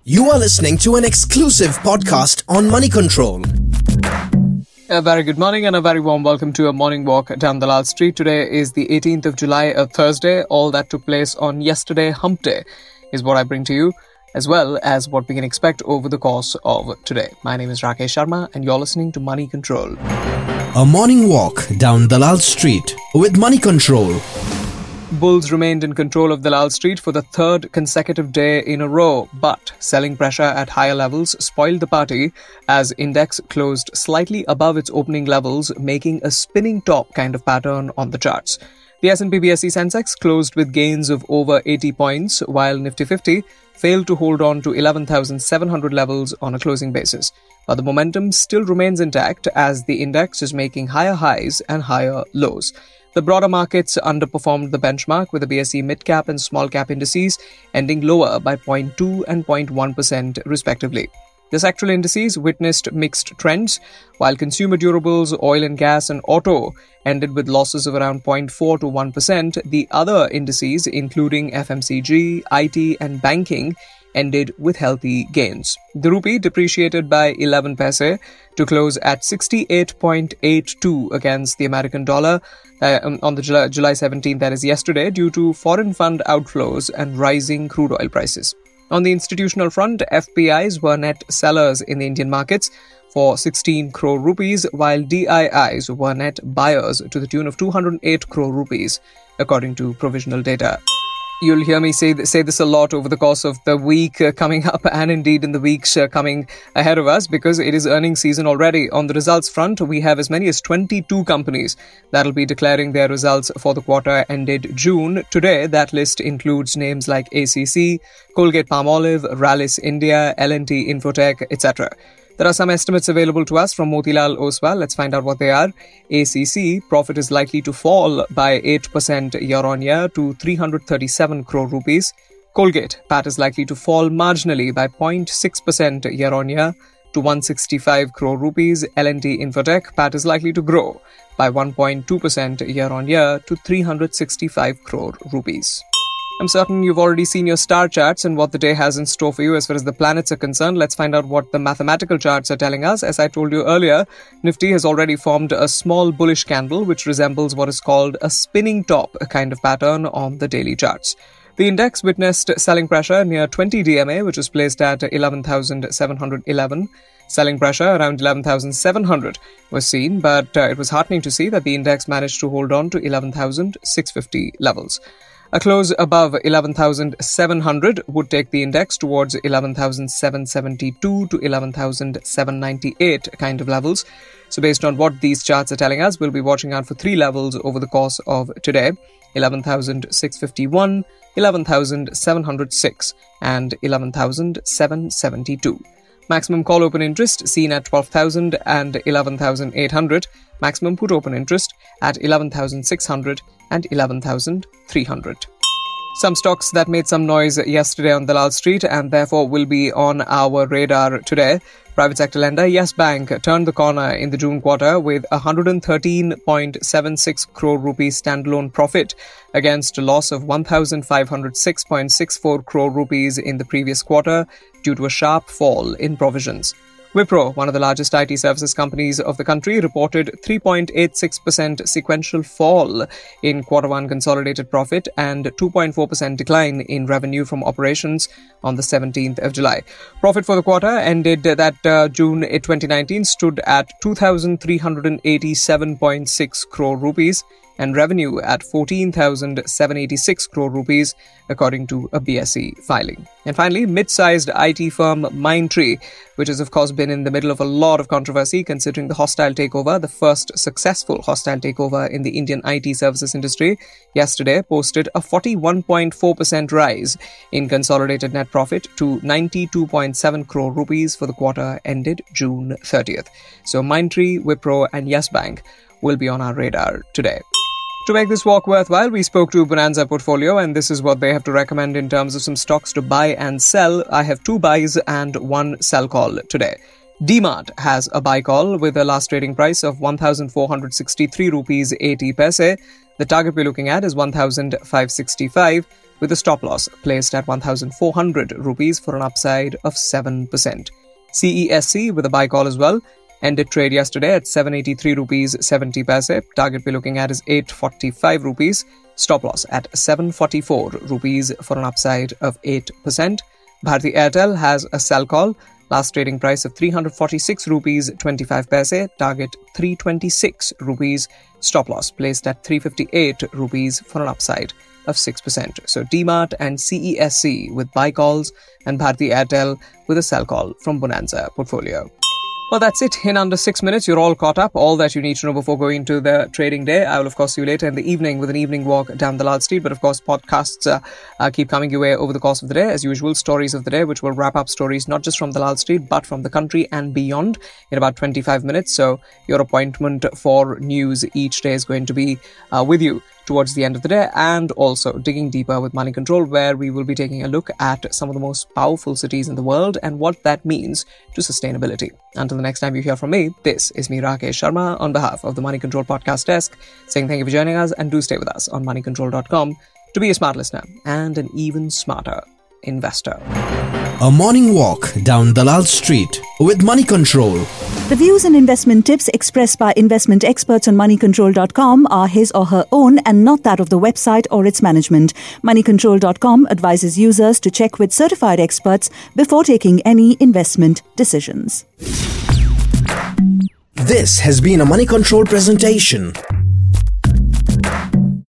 You are listening to an exclusive podcast on Money Control. A very good morning and a very warm welcome to a morning walk down Dalal Street. Today is the 18th of July, a Thursday. All that took place on yesterday, Hump Day, is what I bring to you, as well as what we can expect over the course of today. My name is Rakesh Sharma and you're listening to Money Control. A morning walk down Dalal Street with Money Control. Bulls remained in control of Dalal Street for the third consecutive day in a row, but selling pressure at higher levels spoiled the party as index closed slightly above its opening levels, making a spinning top kind of pattern on the charts. The S&P BSE Sensex closed with gains of over 80 points, while Nifty 50 failed to hold on to 11,700 levels on a closing basis. But the momentum still remains intact as the index is making higher highs and higher lows. The broader markets underperformed the benchmark, with the BSE mid-cap and small-cap indices ending lower by 0.2 and 0.1% respectively. The sectoral indices witnessed mixed trends, while consumer durables, oil and gas and auto ended with losses of around 0.4 to 1%. The other indices, including FMCG, IT and banking, ended with healthy gains. The rupee depreciated by 11 paise to close at 68.82 against the American dollar on the July 17th, that is yesterday, due to foreign fund outflows and rising crude oil prices. On the institutional front, FPIs were net sellers in the Indian markets for 16 crore rupees, while DIIs were net buyers to the tune of 208 crore rupees, according to provisional data. You'll hear me say this a lot over the course of the week coming up and indeed in the weeks coming ahead of us, because it is earnings season already. On the results front, we have as many as 22 companies that'll be declaring their results for the quarter ended June. Today, that list includes names like ACC, Colgate-Palmolive, Rallis India, L&T Infotech, etc. There are some estimates available to us from Motilal Oswal. Let's find out what they are. ACC, profit is likely to fall by 8% year-on-year to 337 crore rupees. Colgate, PAT is likely to fall marginally by 0.6% year-on-year to 165 crore rupees. L&T Infotech, PAT is likely to grow by 1.2% year-on-year to 365 crore rupees. I'm certain you've already seen your star charts and what the day has in store for you as far as the planets are concerned. Let's find out what the mathematical charts are telling us. As I told you earlier, Nifty has already formed a small bullish candle which resembles what is called a spinning top, a kind of pattern on the daily charts. The index witnessed selling pressure near 20 DMA, which was placed at 11,711. Selling pressure around 11,700 was seen, but it was heartening to see that the index managed to hold on to 11,650 levels. A close above 11,700 would take the index towards 11,772 to 11,798 kind of levels. So based on what these charts are telling us, we'll be watching out for three levels over the course of today: 11,651, 11,706 and 11,772. Maximum call open interest seen at 12,000 and 11,800. Maximum put open interest at 11,600 and 11,300. Some stocks that made some noise yesterday on Dalal Street and therefore will be on our radar today. Private sector lender Yes Bank turned the corner in the June quarter with 113.76 crore rupees standalone profit against a loss of 1,506.64 crore rupees in the previous quarter due to a sharp fall in provisions. Wipro, one of the largest IT services companies of the country, reported 3.86% sequential fall in Q1 consolidated profit and 2.4% decline in revenue from operations on the 17th of July. Profit for the quarter ended June 2019 stood at 2,387.6 crore rupees and revenue at 14,786 crore rupees, according to a BSE filing. And finally, mid-sized IT firm Mindtree, which has of course been in the middle of a lot of controversy considering the hostile takeover, the first successful hostile takeover in the Indian IT services industry, yesterday posted a 41.4% rise in consolidated net profit to 92.7 crore rupees for the quarter ended June 30th. So Mindtree, Wipro and Yes Bank will be on our radar today. To make this walk worthwhile, we spoke to Bonanza Portfolio, and this is what they have to recommend in terms of some stocks to buy and sell. I have two buys and one sell call today. DMart has a buy call with a last trading price of 1,463 rupees 80 paise. The target we're looking at is 1,565. with a stop loss placed at 1,400 rupees for an upside of 7%. CESC with a buy call as well. Ended trade yesterday at 783 rupees 70 paise. Target we're looking at is 845 rupees. Stop loss at 744 rupees for an upside of 8%. Bharti Airtel has a sell call. Last trading price of 346 rupees 25 paise. Target 326 rupees. Stop loss placed at 358 rupees for an upside of 6%. So DMart and CESC with buy calls and Bharti Airtel with a sell call from Bonanza portfolio. Well, that's it. In under 6 minutes, you're all caught up. All that you need to know before going into the trading day. I will, of course, see you later in the evening with an evening walk down the Lal Street. But, of course, podcasts keep coming your way over the course of the day. As usual, stories of the day, which will wrap up stories not just from the Lal Street, but from the country and beyond in about 25 minutes. So your appointment for news each day is going to be with you towards the end of the day, and also digging deeper with Money Control, where we will be taking a look at some of the most powerful cities in the world and what that means to sustainability. Until the next time you hear from me, this is me, Rakesh Sharma, on behalf of the Money Control podcast desk, saying thank you for joining us, and do stay with us on moneycontrol.com to be a smart listener and an even smarter investor. A morning walk down Dalal Street with Money Control. The views and investment tips expressed by investment experts on moneycontrol.com are his or her own and not that of the website or its management. Moneycontrol.com advises users to check with certified experts before taking any investment decisions. This has been a Money Control presentation.